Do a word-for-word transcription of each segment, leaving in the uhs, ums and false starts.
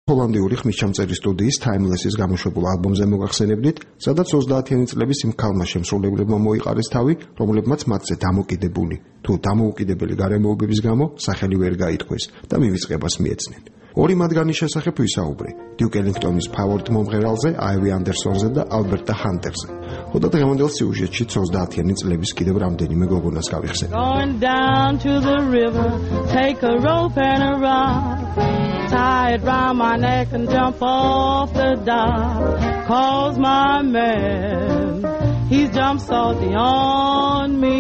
ჰოლანდიური ხმისჩამწერი სტუდიის Timeless-ის გამოშვებულ ალბომზე მოგახსენებდით, სადაც ოცდაათიანი წლების იმ ქალმა შემსრულებლებმა მოიყარეს თავი, რომლებმაც მათზე დამოკიდებული თუ დამოუკიდებელი გარემოებების გამო სახელი ვერ გაითქვეს და მივიწყებას მიეცნენ. ორი მათგანის შესახებ ვისაუბრე: დიუკ ელინგტონის ფავორიტ მომღერალზე, აივი ანდერსონზე და ალბერტა ჰანტერზე. ხოდა დღევანდელ სიუჟეტშიც ოცდაათიანი წლების კიდევ რამდენიმე გოგონას გავიხსენებ. Going down to the river, take a rope and a rod, tie it round my neck and jump off the dock. Cause my man, he's jumped salty on me.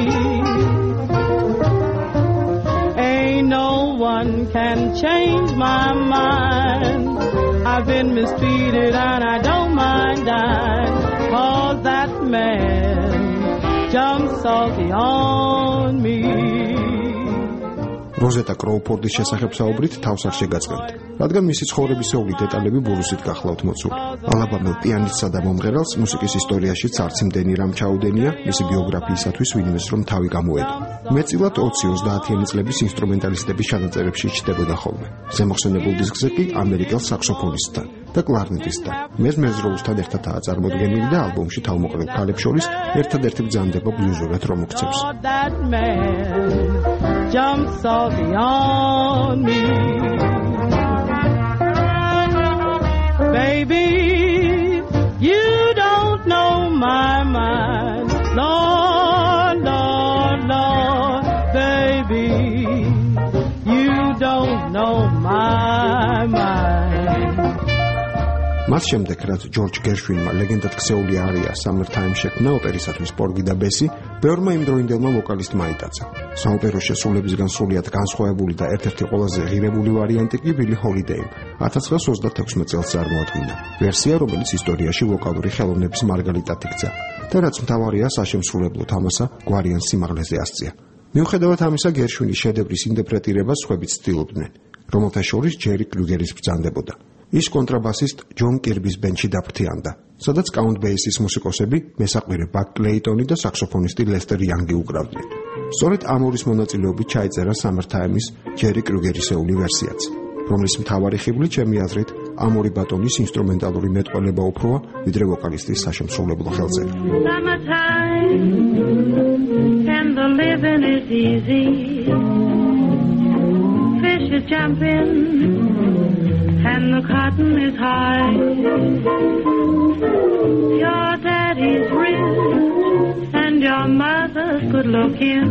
Ain't no one can change my mind. I've been mistreated and I don't mind dying. Cause that man jumped salty on me. როზეტა კროუფორდის შესახებ საუბრით თავს არ შეგაწყებთ, რადგან მისი ცხოვრებისეული დეტალები ბურუსით გახლავთ მოცული. ალაბამელ პიანისტსა და მომღერალს მუსიკის ისტორიაშიც არც იმდენი რამ ჩაუდენია მისი ბიოგრაფიისათვის ვინმეს რომ თავი გამოედო. მეტწილად ოცი ოცდაათიანი წლების ინსტრუმენტალისტების ჩანაწერებში ჩნდებოდა ხოლმე. ზემოხსენებულ დისკზე კი ამერიკელ საქსოფონისტთან და კლარნეტისტთან, მეზმეზროუსთან ერთადაა წარმოდგენილი და ალბომში თავმოყრილ ქალებს შორის ერთადერთი ბრძანდება ბლუზურად რომ უქცევს. Jump salty on me. Baby, you don't know my mind. Lord, Lord, Lord, baby, you don't know my mind. მას შემდეგ, რაც ჯორჯ გერშვინმა ლეგენდად ქცეული არია Summertime შექმნა ოპერისათვის პორგი და ბესი, ბევრმა იმდროინდელმა ვოკალისტმა აიტაცა. საოპერო შესრულებისგან სრულიად განსხვავებული და ერთ-ერთი ყველაზე ღირებული ვარიანტი კი ბილი ჰოლიდეიმ ათას ცხრაას ოცდათექვსმეტ წელს წარმოადგინა. ვერსია, რომელიც ისტორიაში ვოკალური ხელოვნების მარგალიტად იქცა და რაც მთავარია საშემსრულებლო თამასა გვარიან სიმაღლეზე ასწია. მიუხედავად ამისა, გერშვინის შედევრის ინტერპრეტირებას სხვებიც ცდილობდნენ, რომელთა შორის ჯერი კრუგერის ბრძანდებოდა. ის კონტრაბასისტ ჯონ კირბის ბენდში დაფრთიანდა, სადაც კაუნტ ბეისის მუსიკოსები, მესაყვირე ბაკ კლეიტონი და საქსოფონისტი ლესტერ იანგი უკრავდნენ. სწორედ ამ ორის მონაწილეობით ჩაიწერა Summertime-ის ჯერი კრუგერისეული ვერსიაც, რომლის მთავარი ხიბლი ჩემი აზრით ამ ორი ბატონის ინსტრუმენტალური მეტყველება უფროა, ვიდრე ვოკალისტის საშემსრულებლო ხელზე. Summertime and the living is easy. Fish are jumping and the cotton is high. Your daddy's rich and your mother's good looking.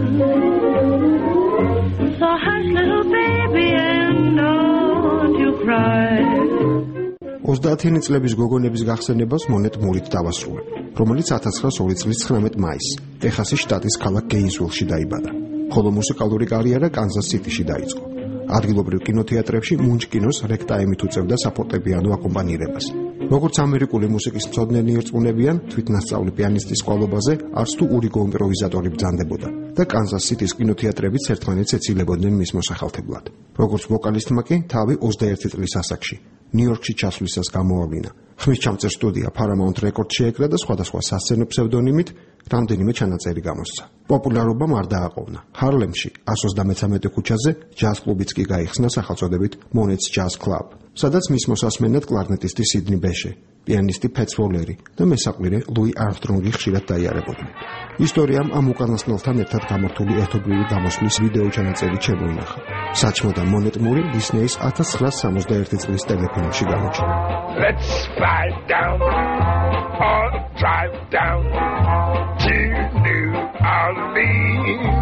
So hush little baby and don't you cry. ოცდაათიანი წლების გოგონების გახსენებას მონეტ მურით დავასრულებ, რომელიც ათას ცხრაას ორი წლის ცხრამეტ მაისს ტეხასის შტატის ქალაქ გეინსვილში დაიბადა, ხოლო მუსიკალური კარიერა კანზას სიტიში დაიწყო. ადგილობრივ კინოთეატრებში მუნჯ კინოს რეკტაიმით უწევდა საფორტეპიანო აკომპანირებას. როგორც ამერიკული მუსიკის მცოდნენი ერწყუნებიან, თვითნასწავლი პიანისტის სკოლობაზე არც თუ ურიგო იმპროვიზატორი ბრძანდებოდა და კანზას სიტის კინოთეატრებიც ერთმანეთს ეცილებოდნენ მის მოსახალთებლად. როგორც ვოკალისტმა კი თავი ოცდაერთი წლის ასაკში ნიუ-იორკში ჩასვლისას გამოავლინა. ხმისჩამწერ სტუდია Paramount Records შეეკრა და სხვადასხვა სასცენო ფსევდონიმით რამდენიმე ჩანაწერი გამოსცა. პოპულარობამ არ დააყოვნა. ჰარლემში ას ოცდამეცამეტე ქუჩაზე ჯაზ კლუბიც კი გაიხსნა სახელწოდებით Monet's Jazz Club, სადაც მის მოსასმენად კლარნეტისტი სიდნი ბეშე, პიანისტი ფეტს ვოლერი და მესაყვირე ლუი არმსტრონგი ხშირად დაიარებოდნენ. ისტორიამ ამ უკანასკნელთან ერთად გამართული ერთობლივი გამოსვლის ვიდეო ჩანაწერი შემოინახა. საჩმო და მონეტ მური დისნეის ათას ცხრაას სამოცდაერთი წლის ტელეფილმში გამოჩნდა. Let's fly down or drive down to New Orleans.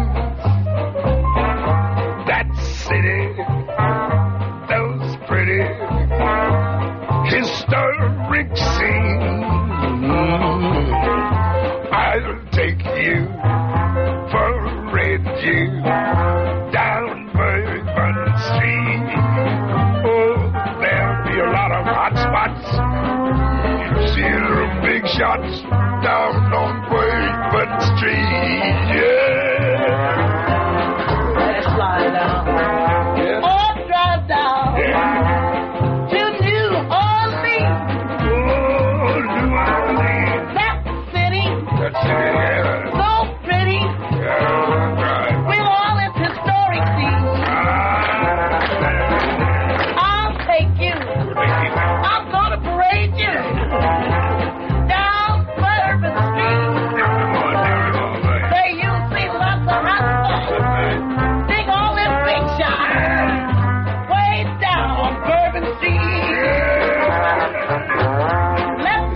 That city, those pretty historic scenes. I'll take you for a red dew down Bourbon Street. Oh, there'll be a lot of hot spots. You'll see little big shots down on Bourbon Street. Yeah. Let's fly down. Yeah. Or drive down. Yeah. To New Orleans. Oh, New Orleans. That city. That's it, yeah. So pretty. Yeah, right. With all its historic scenes. Ah, I'll take you Bye.